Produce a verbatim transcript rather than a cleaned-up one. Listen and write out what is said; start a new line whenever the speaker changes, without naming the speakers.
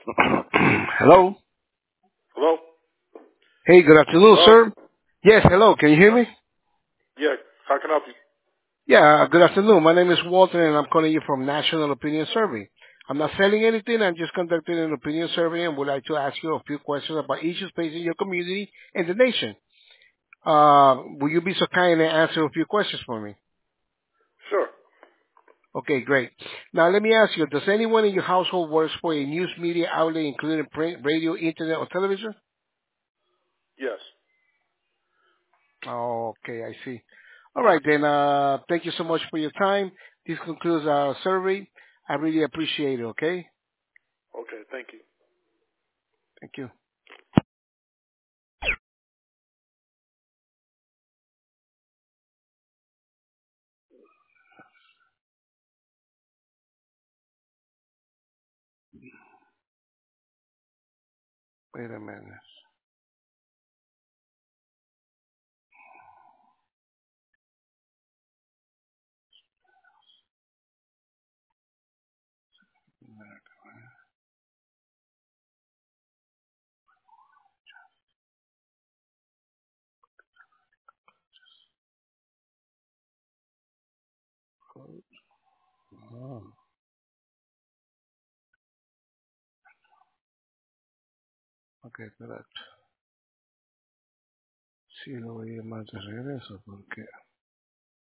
Hello.
Hello?
Hey, good afternoon,
Hello?
sir. Yes, hello. Can you hear
Uh,
me?
yeah, how can I help you?
Yeah, good afternoon. My name is Walter, and I'm calling you from National Opinion Survey. I'm not selling anything. I'm just conducting an opinion survey and would like to ask you a few questions about issues facing your community and the nation. Uh, will you be so kind and answer a few questions for me?
Sure.
Okay, great. Now, let me ask you, does anyone in your household works for a news media outlet, including print, radio, internet, or television?
Yes.
Oh, okay, I see. All right, then, uh, thank you so much for your time. This concludes our survey. I really appreciate it, okay?
Okay, thank you.
Thank you. Wait a minute. Oh, ok, espérate. Sí, lo voy a llamar de regreso porque